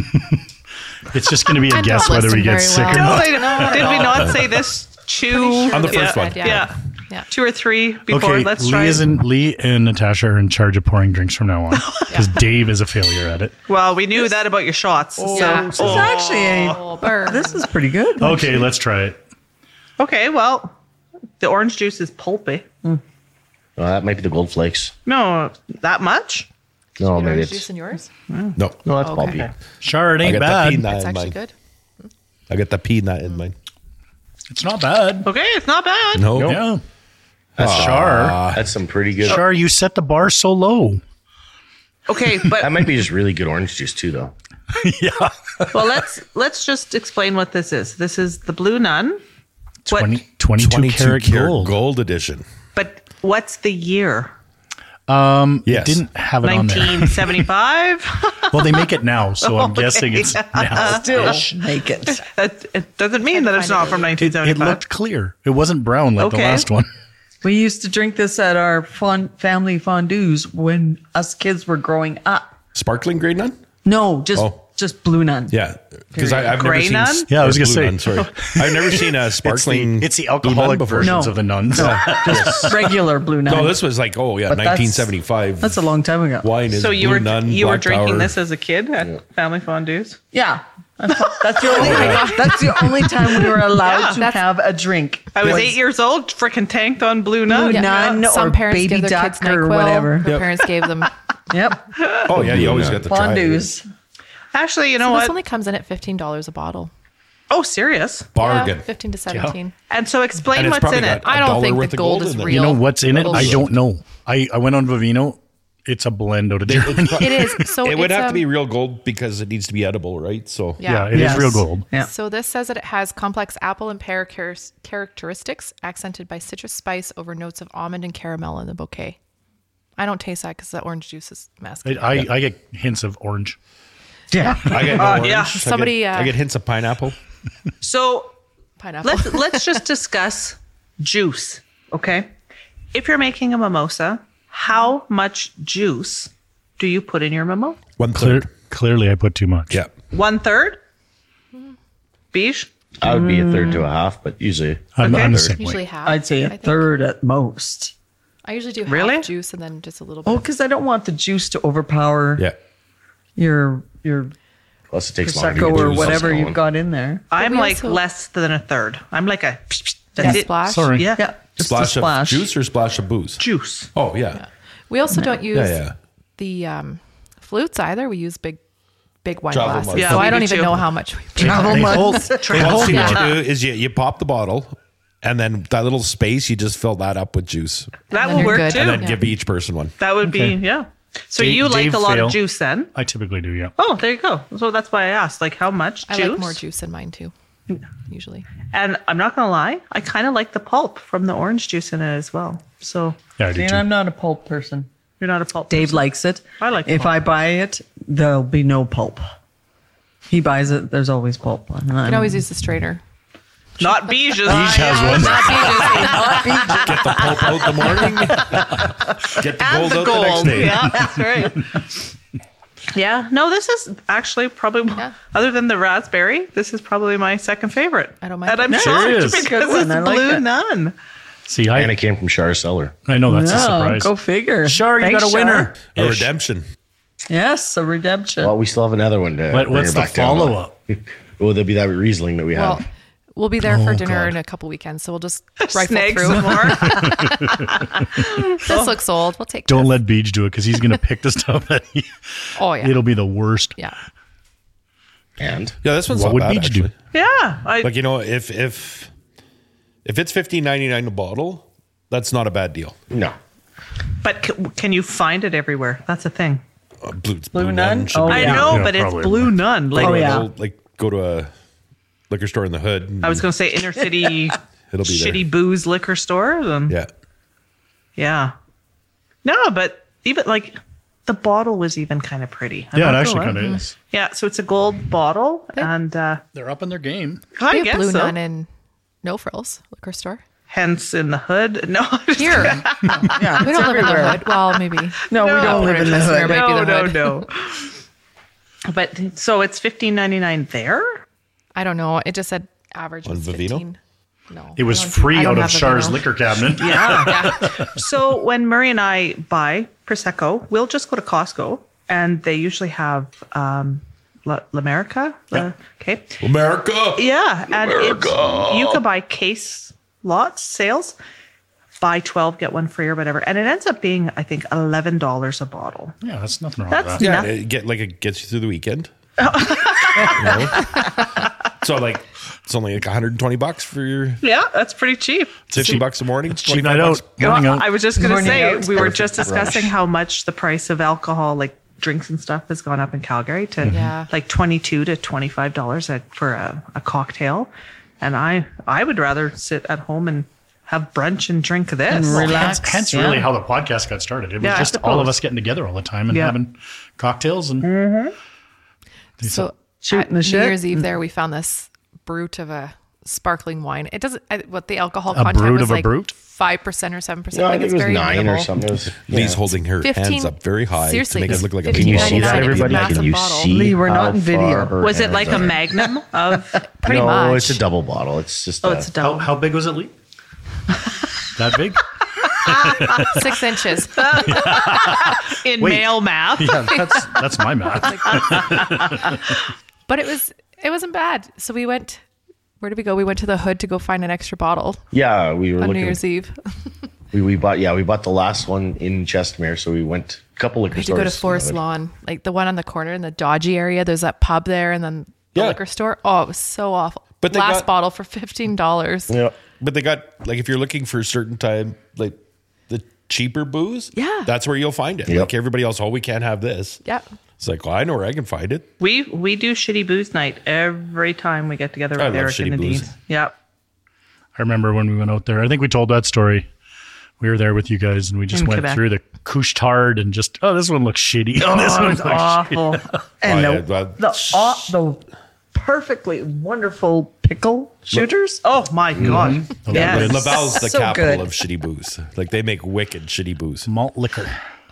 It's just going to be a I guess don't whether we listen get very sick well. or No, not. did we not say this? On the first one. Yeah. Yeah. 2 or 3 before. Okay, Let's try. Lee and Natasha are in charge of pouring drinks from now on because Dave is a failure at it. Well, we knew that about your shots. Yeah. This is actually Oh, burn. this is pretty good. Okay, let's try it. Okay, well, the orange juice is pulpy. Well, that might be the gold flakes. No, that much? No, maybe Orange it's juice in yours? No. no, that's Okay. pulpy. Char, it I ain't got the bad. peanut It's in actually mine. good. I got the peanut in mine. It's not bad. Okay, it's not bad. No. Nope. Yeah. That's Char. That's some pretty good. Char, you set the bar so low. Okay, That but might be just really good orange juice too, though. Yeah. well, let's just explain what this is. This is the Blue Nun. 22 karat gold. gold edition. But what's the year? Yes. It didn't have it on there. 1975. Well, they make it now, so I'm guessing it's now. Still make it. That it doesn't mean that it's not from It 1975. looked clear. It wasn't brown like the Okay. last one. We used to drink this at our family fondues when us kids were growing up. Sparkling grade nun? No, Oh. just Blue Nun. Yeah. Because I've never Grey seen. nun? Yeah, I was or gonna blue say. nun, sorry. I've never seen a sparkling. It's the blue nun alcoholic before. versions No. of the nuns. Just regular Blue Nun. No, this was like, But that's- 1975. That's a long time ago. Wine is So you blue were nun, you were Black drinking Tower. this as a kid at family fondues? Yeah. That's the only that's the only time we were allowed to That's- have a drink. I was 8 years old, freaking tanked on Blue Nun. Blue Nun Some or parents Baby give their kids Duck or NyQuil. whatever. Her parents gave them. Yep. Oh yeah, you always got the try it. Fondues. Actually, you know So this what? only comes in at $15 a bottle. Oh, serious? Bargain. Yeah, 15 to 17. And so explain And it's what's probably in it. got I don't $1 think worth the of gold gold is in there. real. You know what's in it? I Bullshit. don't know. I went on Vivino. It's a blend out of Germany. It is. So It would it's, have to be real gold because it needs to be edible, right? So Yeah, Yeah. it is Yes. real gold. Yeah. So this says that it has complex apple and pear characteristics, accented by citrus spice over notes of almond and caramel in the bouquet. I don't taste that because the orange juice is masking. I get hints of orange. Yeah. I get no orange. yeah. Somebody, I get hints of pineapple. So Pineapple. let's just discuss juice, okay? If you're making a mimosa, how much juice do you put in your mimosa? 1/3. Clearly, I put too much. Yeah. 1/3? Beige? I would be a third to a half, but usually I'm Okay. the same Usually way. half. I'd say I a think. third at most. I usually do Really? half juice and then just a little bit. Oh, because I don't want the juice to overpower Yeah. your plus it takes longer to prosecco get or juice whatever going. you've got in there. I'm we like also- less than a third. I'm like a Yeah, that's it. splash. Sorry. Yeah. Yeah, just Splash a splash. of juice or splash of booze? Juice. Oh, yeah. We also don't use Yeah, yeah. the flutes either. We use big wine Travel glasses. mugs. Yeah, so we I don't do even too. know how much we put. Travel They mugs. hold- Well, see, Yeah. what you do is you pop the bottle, and then that little space, you just fill that up with juice. That then will you're work good. too. And then Yeah. give each person one. That would be, yeah. So you like Dave a lot Fail. of juice then? I typically do, yeah. Oh, there you go. So that's why I asked, like, how much I juice? like more juice in mine too. Usually. And I'm not going to lie, I kind of like the pulp from the orange juice in it as well. So Yeah, I do And too. I'm not a pulp person. you're not a pulp Dave person. likes it. I like If pulp. I buy it, there'll be no pulp. He buys it. There's always pulp. And You I'm- can always use the strainer. Not Beige. Each has one. Get the pulp out in the morning. Get the gold out the next day. Yeah, that's right. Yeah, no, this is actually probably, Yeah. other than the raspberry, this is probably my second favorite. I don't mind And it. I'm Yeah, shocked it is. because Good one. it's I like blue that. nun. See, And it came from Char's cellar. I know that's a No, surprise. go figure. Char, you Thanks, got a winner. A Ish. redemption. Yes, a redemption. Well, we still have another one to What- bring what's her the back down. follow-up? Well, there'll be that Riesling that we Well, have. we'll be there for dinner God. in a couple weekends, so we'll just rifle Snag through. some more. This looks old. We'll take Don't this. let Beach do it because he's going to pick the stuff that Oh yeah. it'll be the worst. Yeah. And Yeah, this one's What not would bad, Beach do? actually. Yeah. Like, you know, if it's $15.99 a bottle, that's not a bad deal. no. But can you find it everywhere? That's the thing. Blue Nun? should Oh, be I yeah. know, Yeah, but it's probably. blue nun. Like Oh, Go to yeah. a- like go to a liquor store in the hood. and I was going to say inner city It'll be there. shitty booze liquor store. Then, Yeah. yeah. No, but even like the bottle was even kind of pretty. I'm Yeah, it not actually gonna kind lie. of is. Yeah, so it's a gold bottle, and They're up in their game. I We have guess Blue so. Nun in No Frills liquor store. Hence in the hood. No, Here. yeah, We don't live in the everywhere. hood. Well, maybe. No, we don't live in the There hood. might be no, the hood. no. But so it's $15.99 there. I don't know. It just said average On was Vivino? 15. No. It was I don't do- free I don't out of have Char's Vivino. liquor cabinet. Yeah. So when Murray and I buy Prosecco, we'll just go to Costco, and they usually have L'America. Okay. America. Yeah, and you could buy case lots sales, buy 12 get one free or whatever, and it ends up being I think $11 a bottle. Yeah, that's nothing wrong That's with that. Yeah, nothing. it gets you through the weekend. You know? So like it's only like $120 for your Yeah, that's pretty cheap. $50 a morning. Cheap 25 night bucks. out. Morning out. I was just going to Morning say out. we were Perfect just discussing rush. how much the price of alcohol, like drinks and stuff, has gone up in Calgary to Yeah. like $22 to $25 for a cocktail, and I would rather sit at home and have brunch and drink this. And relax. Hence Yeah. really how the podcast got started. It was Yeah, I just all of suppose. us getting together all the time and Yeah. having cocktails and So Shooting at the New shit? Year's Eve there, we found this brute of a sparkling wine. It doesn't, what the alcohol A content brute was of a like brute? 5% or 7%. No, I like think it's it was very 9 minimal. or something. It was, Lee's yeah. holding her 15 hands up very high seriously, to make it look like a Can you see that, $15.99 everybody? massive Can you bottle. see? Lee, we're not how in video. far her Was it hands like a are? magnum of? Pretty no, much. it's a double bottle. It's just Oh, it's a double. how big was it, Lee? That big? 6 inches. in Wait. male math. Yeah, that's my math. But it wasn't bad. So we went, where did we go? We went to the hood to go find an extra bottle Yeah, we were on New looking. Year's Eve. We bought the last one in Chestermere, so we went a couple liquor We had to stores. go to Forest Lawn, like the one on the corner in the dodgy area. There's that pub there and then the Yeah. liquor store. Oh, it was so awful. But they glass got- bottle for $15. Yeah. But they got, like, if you're looking for a certain time, like the cheaper booze, Yeah. that's where you'll find it. Yep. Like everybody else, oh, we can't have this. Yeah. It's like, well, I know where I can find it. We do shitty booze night every time we get together I with love Eric shitty and Nadine. booze. Yep. I remember when we went out there. I think we told that story. We were there with you guys, and we just In went Quebec. through the Couche-Tard and just, oh, this one looks shitty. Oh, this one it's looks awful. And Oh, the perfectly wonderful pickle shooters. Oh my god! Yeah, Laval's the So capital good. of shitty booze. Like they make wicked shitty booze. malt liquor.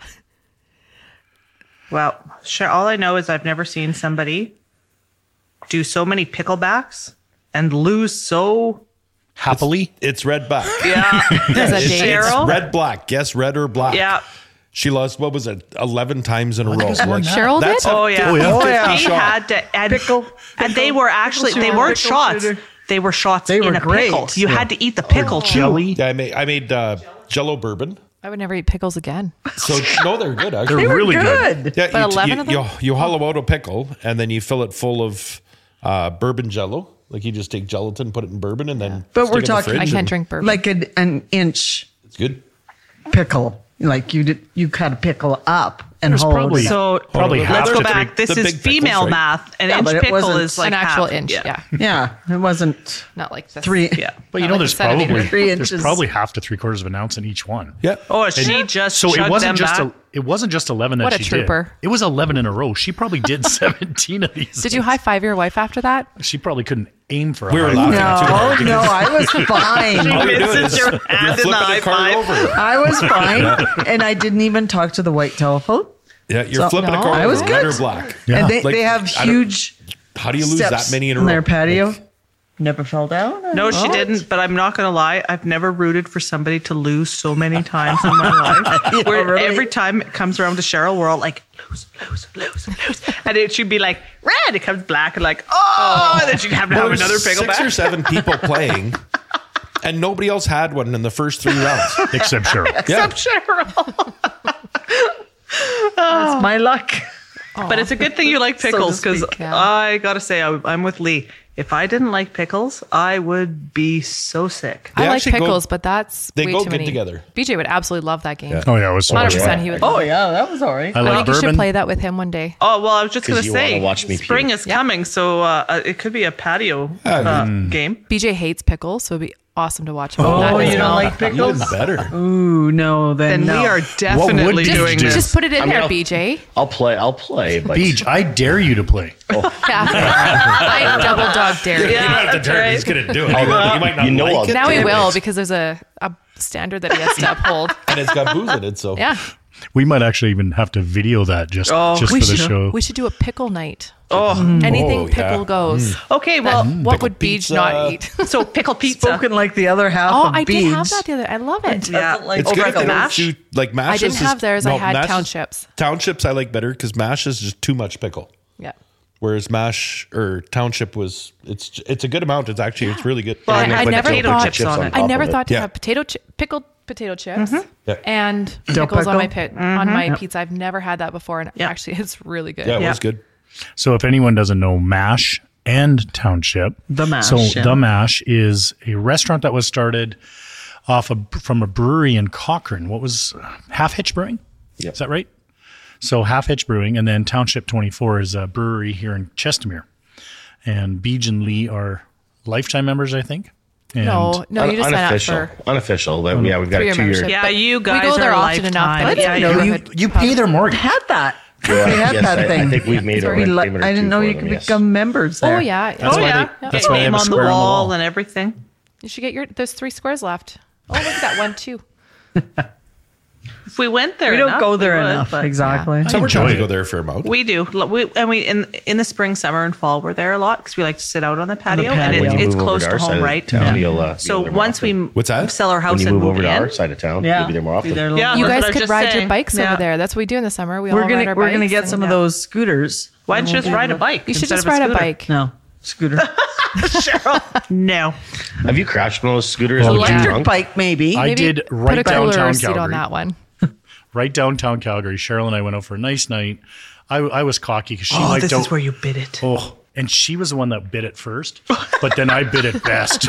Well, sure. All I know is I've never seen somebody do so many picklebacks and lose so. Happily. It's red black. Yeah, There's a It's, date. it's Cheryl? red black. Guess red or black. yeah. She lost, what was it, 11 times in a row. more than that. Cheryl did? That's a Oh yeah. 50 Oh yeah. shot. He had to and and they were actually they shooter. weren't Pickle shots. shooter. They were shots They in were a great. pickle. You had to eat the pickle too. Jelly. Yeah, I made Jello bourbon. I would never eat pickles again. So no, they're good actually. They're really good. Good. Yeah, But 11 of them? you hollow out a pickle and then you fill it full of bourbon Jello. Like you just take gelatin, put it in bourbon, and then. But stick we're it in the talking- fridge I can't and drink bourbon. Like an inch It's good. pickle. Like you cut a pickle up and There's hold probably- it. So Probably Let's let's half go to back. three- This the is big pickles, female right? math. An Yeah, inch but it pickle wasn't is like An actual half. inch. Yeah. Yeah, it wasn't Not like this. 3. Yeah. But you Not know, like there's a centimeter. probably 3 there's inches. probably half to 3/4 of an ounce in each one. Yeah. Oh, she just So it chugged wasn't them just back. it wasn't just 11 that What a she trooper. did. It was 11 in a row. She probably did 17 of these. Did you high five your wife after that? She probably couldn't aim for a We were high laughing five. too hard No, because I was fine. all you're doing is Your you're hand in the flipping high the card five. over. I was fine, and I didn't even talk to the white telephone. Yeah, you're So- flipping a No. card I was over, red good. or black. Yeah. And they Like, have I don't- huge How do you lose steps that many in a in row? their patio. Never fell down. No, she didn't. But I'm not going to lie. I've never rooted for somebody to lose so many times in my life. Yeah, Where really? every time it comes around to Cheryl, we're all like, lose. And it should be like, red. It comes black and like, oh, and then she'd have to have There's another pickle 6 back. or 7 people playing, and nobody else had one in the first 3 rounds. Except Cheryl. Yeah. Cheryl. That's my luck. But it's a good thing you like pickles because speak, yeah. I got to say, I'm with Lee. If I didn't like pickles, I would be so sick. They I like actually go- pickles, but that's they way go too good many. together. BJ would absolutely love that game. Yeah. Oh yeah, it was so much 100% fun. he would. Oh yeah, that was all right. I I love think you should bourbon. play that with him one day. Oh, well, I was just going 'Cause to you say, wanna watch me spring puke. is coming, so it could be a patio game. BJ hates pickles, so it'd be awesome to watch him. Oh, that as you don't well. like pickles? Even better. Ooh, no, then Then no. we are definitely would doing you this. Just put it in I mean, there, I'll- BJ. I'll play, but Beach, I dare you to play. Yeah. I double dog dare you. Yeah, You don't have to that's turn. right. He's going to do it. He might not You know like I'll- it. Now he Damn will it. because there's a standard that he has to uphold. And it's got booze in it, so. Yeah. We might actually even have to video that just Oh, for We the should, show. we should do a pickle night. Oh, Anything Oh, yeah. pickle goes. okay. Well, What would Beach pizza. not eat? so pickle pizza. Spoken like the other half Oh, of I did have Beach. that the other. I love it. Yeah, like It's over good at if the they don't mash. do, like mash. I didn't is have just- theirs. I no, had mash is- townships. Townships I like better because mash is just too much pickle. Yeah. Whereas mash or township was it's a good amount. It's really good. Well, I with never potato thought- chips on it. I top never of it. thought to Yeah. have pickled potato chips Yeah. and Dill pickles on my pickle? on my pizza. I've never had that before, and Yeah. actually, it's really good. Yeah, it Yeah. was good. So if anyone doesn't know MASH and Township, The Mash, So yeah. The Mash is a restaurant that was started from a brewery in Cochrane. What was Half Hitch Brewing? Yep. Is that right? So Half Hitch Brewing, and then Township 24 is a brewery here in Chestermere. And Beej and Lee are lifetime members, I think. And No, you just sign up unofficial. for Unofficial. But yeah, we've got for a your 2-year. membership. Yeah, But you guys we go there are often enough. lifetime. That Yeah, No, you pay their mortgage. had that. Yeah, we had yes, that I thing. think we've made a We rent li- payment or I didn't two know for you them, could yes. become members there. Oh yeah, That's Oh why yeah, they- Get that's why they name have a on the square on the wall wall. and everything. you should get there's 3 squares left. Oh, look at that one too. If we went there, We don't enough, go there we would, enough. but- Exactly. Summertime we it. go there for a amount. We do. We in the spring, summer, and fall we're there a lot because we like to sit out on the patio, and patio. it, When you it's move over close to to our side home, of right? town, Yeah. you'll, be So there more once we often. What's that? sell our When house you and move over to in, our side of town, Yeah. you'll be there more often. Be there a Yeah. little You That's guys what I was could just ride your saying. bikes Yeah. over there. That's what we do in the summer. We all ride our We're bikes. gonna get some of those scooters. why don't you just ride a bike? You should instead just of ride a scooter? bike. No, scooter. No. Have you crashed one of those scooters? Well, when you're Electric drunk? bike, maybe. I Maybe did put right a cooler downtown seat on Calgary. that one. Right downtown Calgary. Cheryl and I went out for a nice night. I was cocky because she Oh, liked this out. is where you bid it. Oh, And she was the one that bit it first, but then I bit it best.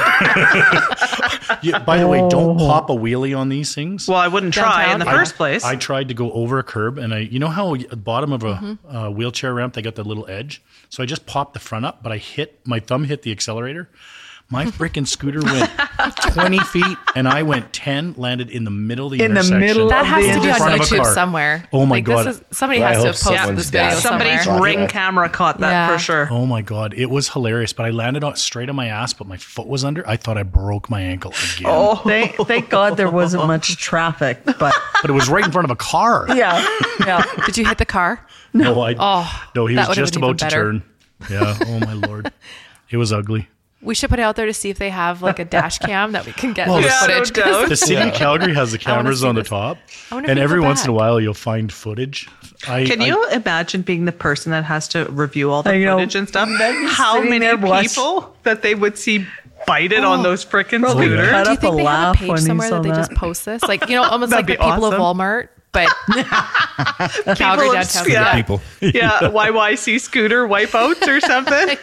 By the way, don't pop a wheelie on these things. Well, I wouldn't try in the Downtown? first place. I tried to go over a curb, and you know how at the bottom of a wheelchair ramp, they got the little edge? So I just popped the front up, but my thumb hit the accelerator. My freaking scooter went 20 feet, and I went 10, landed in the middle of the intersection. middle That of has the to be on front of a YouTube car. somewhere. Oh my This God. is- somebody Well, I has to hope have posted someone's this video dad- somewhere. Somebody's ring camera caught that Yeah. for sure. Oh my God. It was hilarious, but I landed straight on my ass, but my foot was under. I thought I broke my ankle again. Thank God there wasn't much traffic, but But it was right in front of a car. yeah. Did you hit the car? No, Oh, he that was would've just been about even to better. turn. Yeah. Oh my Lord. It was ugly. We should put it out there to see if they have like a dash cam that we can get Well, this yeah, footage. no doubt. The city of Calgary has the I wanna cameras see on the this. top, I wonder if and we every go once in a back. while you'll find footage. Can you imagine being the person that has to review all the I know. footage and stuff? Imagine How sitting many there watch- people that they would see bited on those frickin' Probably scooters? cut Do you up a think they have a laugh page when he somewhere saw that they just that. post this? Like, you know, almost That'd like the be people of awesome. Walmart, but Calgary People downtown. yeah. People. Yeah, YYC scooter wipeouts or something.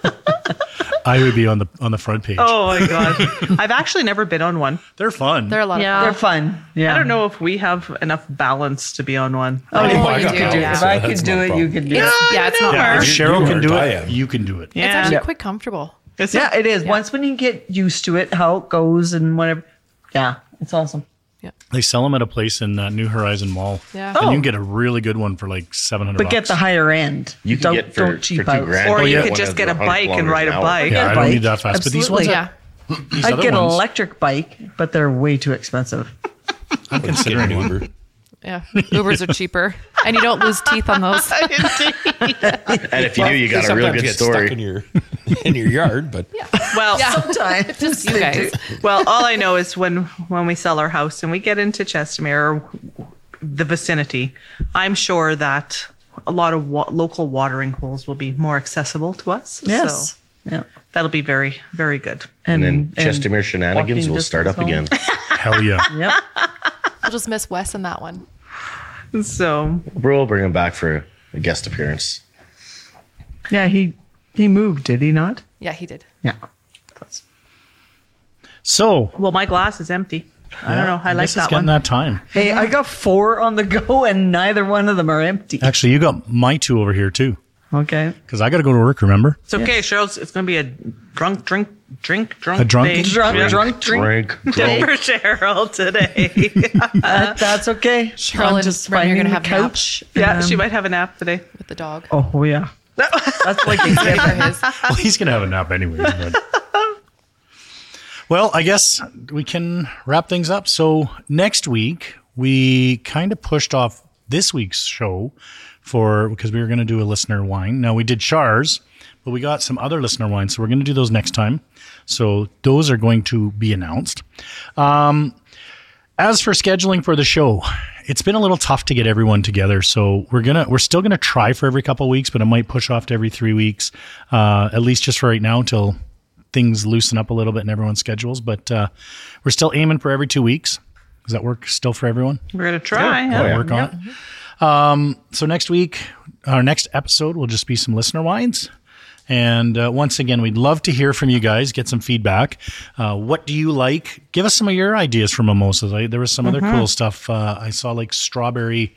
I would be on the front page. Oh my God. I've actually never been on one. They're fun. They're a lot of Yeah. They're fun. Yeah. I don't know if we have enough balance to be on one. Oh, Oh, I you got do, balance, yeah. If so I that's could do no it, you problem. could do it. Yeah, it's not yeah, hard. if It's Cheryl You can are do Diane. it, you can do it. Yeah. actually Yeah. quite comfortable. Is it? Yeah, it is. Once when you get used to it, how it goes and whatever. Yeah, it's awesome. They sell them at a place in New Horizon Mall. Yeah. And you Oh. can get a really good one for like $700. But get the higher end. You can don't, get for don't cheap $2 out. grand. Or Oh, you yeah. could One just has get a 100 bike and kilometers ride a an hour. bike. Yeah, I bike. don't need that fast. But these ones, Absolutely. Yeah. these I'd other get an ones, electric bike, but they're way too expensive. I'm considering Get an one. Uber. Yeah. Ubers are cheaper. And you don't lose teeth on those. And if you do, you got a real Sometimes good get story. stuck in your yard, but Well, Sometimes. Just you guys. well, all I know is when we sell our house and we get into Chestermere or the vicinity, I'm sure that a lot of local watering holes will be more accessible to us. Yes. So Yeah. that'll be very, very good. And then Chestermere shenanigans walking will start up distance again. Hell yeah. Yep. We'll just miss Wes in that one. So We'll bring him back for a guest appearance. Yeah, he moved, did he not? Yeah, he did. Yeah. So, well, my glass is empty. I don't know. I like guess it's that getting one. that time. Hey, I got 4 on the go and neither one of them are empty. Actually, you got my 2 over here too. Okay. Because I got to go to work, remember? It's okay, Cheryl. It's going to be a drunk A drunk- day. Drunk Yeah. drink. for Cheryl today. That's okay. Cheryl I'm and just Remy are finding gonna the have naps. couch. Yeah, and, she might have a nap today. With the dog. Oh, yeah. That's like He's ready for his. Well, he's going to have a nap anyways. But. Well, I guess we can wrap things up. So next week, we kind of pushed off this week's show because we were going to do a listener wine. Now, we did Chars, but we got some other listener wines, so we're going to do those next time. So those are going to be announced. As for scheduling for the show, it's been a little tough to get everyone together. So we're still gonna try for every couple of weeks, but it might push off to every 3 weeks, at least just for right now until things loosen up a little bit in everyone's schedules. But we're still aiming for every 2 weeks. Does that work still for everyone? We're going to try. We'll Yeah. work on it. So next week, our next episode will just be some listener wines. And once again, we'd love to hear from you guys, get some feedback. What do you like? Give us some of your ideas for mimosas. There was some other cool stuff. I saw like strawberry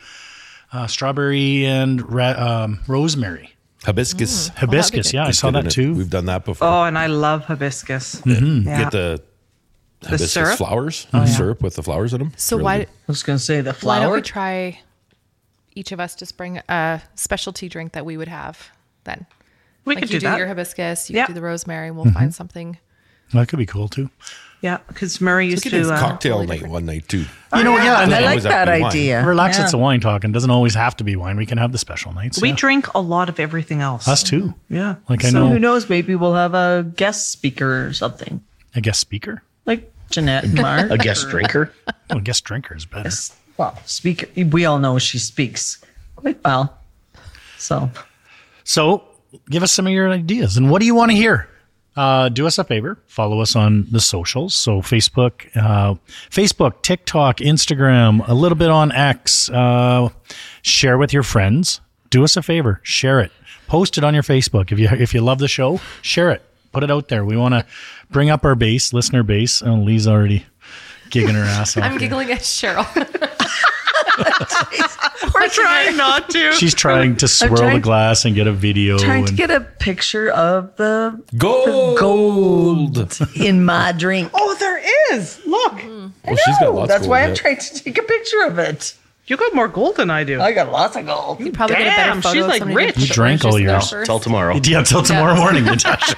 and rosemary. hibiscus. Hibiscus, yeah, I saw that too. We've done that before. Oh, and I love hibiscus. Yeah. Get the hibiscus syrup? flowers, syrup with the flowers in them. So Really why good. I was going to say the why don't flour. we try each of us just bring a specialty drink that we would have then? We Like could you do that. your hibiscus, you Yeah. do the rosemary, and we'll find something. That could be cool too. Yeah, because Murray used We could do to. cocktail totally night different. one night too. You know, yeah, and I Doesn't like always have that to be wine. idea. relax. Yeah. It's a wine talk, and doesn't always have to be wine. We can have the special nights. we yeah. drink a lot of everything else. Us too. Yeah. Like I So know who knows? Maybe we'll have a guest speaker or something. a guest speaker. Like Jeanette and Mark. A guest drinker? Oh, guest drinker is better. Well, speaker. We all know she speaks quite well. So So give us some of your ideas. And what do you want to hear? Do us a favor. Follow us on the socials. So Facebook, TikTok, Instagram, a little bit on X. Share with your friends. do us a favor, share it, post it on your Facebook. If you love the show, share it, put it out there. We want to bring up our base, listener base. Oh, Lee's already gigging her ass off. I'm giggling at Cheryl. We're trying not to. She's trying to swirl trying- the glass and get a video. Trying to and get a picture of the Gold. in my drink. Oh, there is. Look. Well, she's got lots That's of why gold, I'm trying to take a picture of it. You got more gold than I do. I got lots of gold. You probably get a Damn, better photo she's of like somebody rich. who You drank all purchased yours. it first. Till tomorrow. yeah, until tomorrow Yeah. morning, Natasha.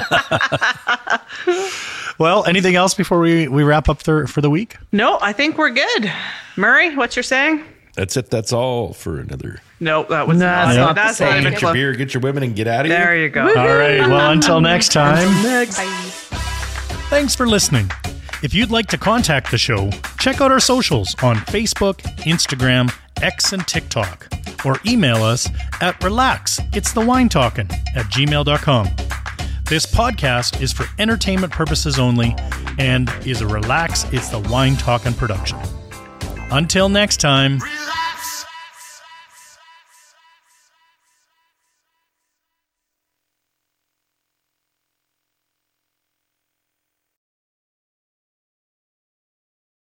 Well, anything else before we wrap up for the week? No, I think we're good. Murray, what's your saying? That's it. That's all for another. No, that was No, not. it's not the That's same. not even Get your close. beer, get your women, and get out of There here. you go. All right. Well, until next time. Next. Thanks for listening. If you'd like to contact the show, check out our socials on Facebook, Instagram, X, and TikTok, or email us at relaxitsthewinetalkin@gmail.com. This podcast is for entertainment purposes only and is a Relax It's the Wine Talkin' production. Until next time. Relax.